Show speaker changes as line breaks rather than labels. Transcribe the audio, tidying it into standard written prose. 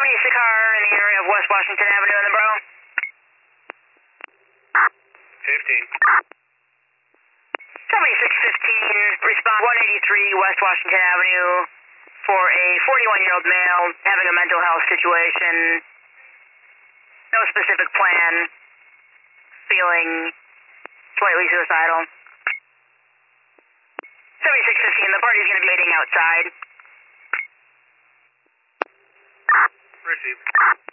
Somebody sick car in the area of West Washington Avenue in the borough.
15.
Somebody 615, respond 183 West Washington Avenue for a 41-year-old male having a mental health situation. No specific plan. Feeling slightly suicidal. 7615, the party's going to be waiting outside.
Received.